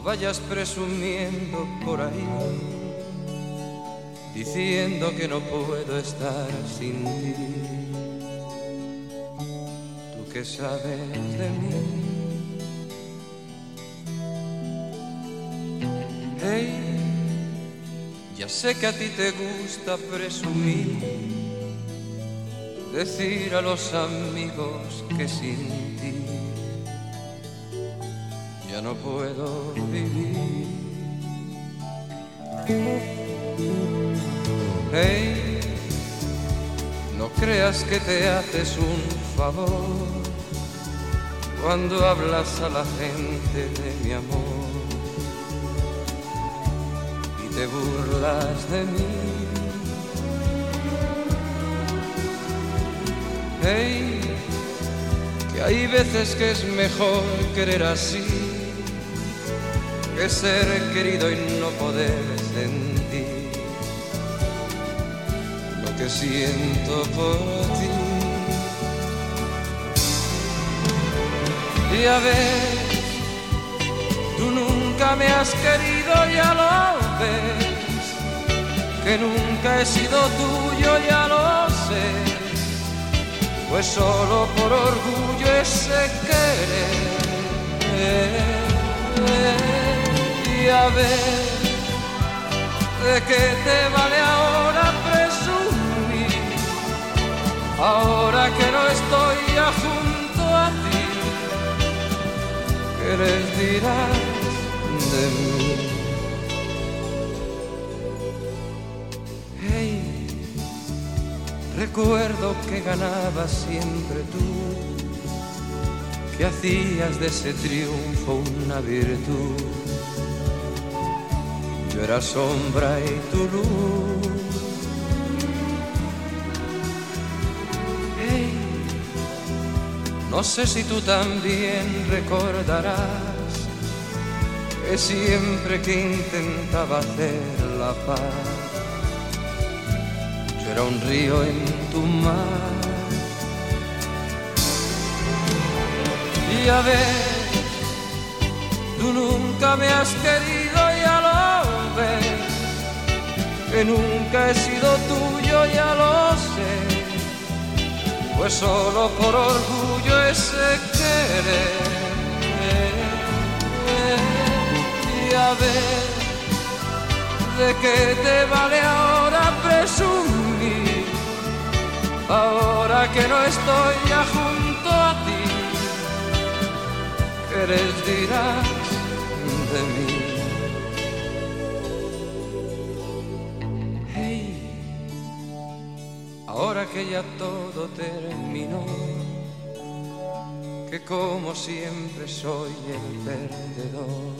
vayas presumiendo por ahí, diciendo que no puedo estar sin ti. Tú que sabes de mí. Hey, ya sé que a ti te gusta presumir, decir a los amigos que sin ti ya no puedo vivir. Hey, no creas que te haces un favor cuando hablas a la gente de mi amor y te burlas de mí. Hey, que hay veces que es mejor querer así que ser querido y no poder sentir lo que siento por ti. Y a ver, tú nunca me has querido, ya lo ves, que nunca he sido tuyo, ya lo sé, pues solo por orgullo ese querer. Y a ver, ¿de qué te vale ahora presumir? Ahora que no estoy ya junto a ti, ¿qué les dirás de mí? Hey, recuerdo que ganabas siempre tú, que hacías de ese triunfo una virtud. Yo era sombra y tu luz. Hey, no sé si tú también recordarás que siempre que intentaba hacer la paz, yo era un río en tu mar. Y a ver, tú nunca me has querido, ya lo ves, que nunca he sido tuyo, ya lo sé, pues solo por orgullo ese querer. Y a ver, ¿de qué te vale ahora presumir? Ahora que no estoy ya junto a ti, ¿qué les dirás de mí? Hey, ahora que ya todo terminó, que como siempre soy el perdedor,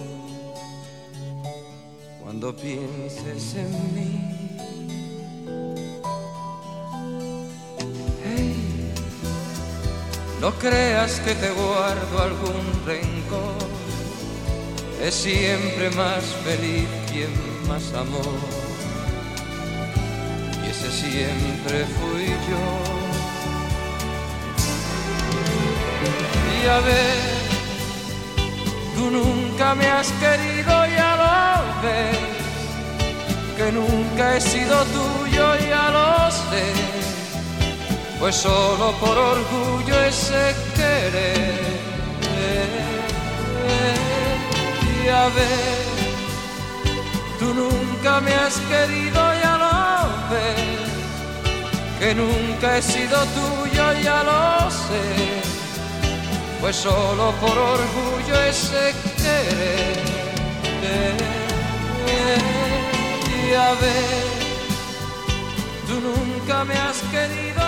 cuando pienses en mí. No creas que te guardo algún rencor, es siempre más feliz quien más amó, y ese siempre fui yo. Y a ver, tú nunca me has querido, ya lo ves, que nunca he sido tuyo, ya lo sé, pues solo por orgullo ese querer. Y a ver, tú nunca me has querido, ya lo ves, que nunca he sido tuyo, ya lo sé, pues solo por orgullo ese querer. Y a ver, tú nunca me has querido,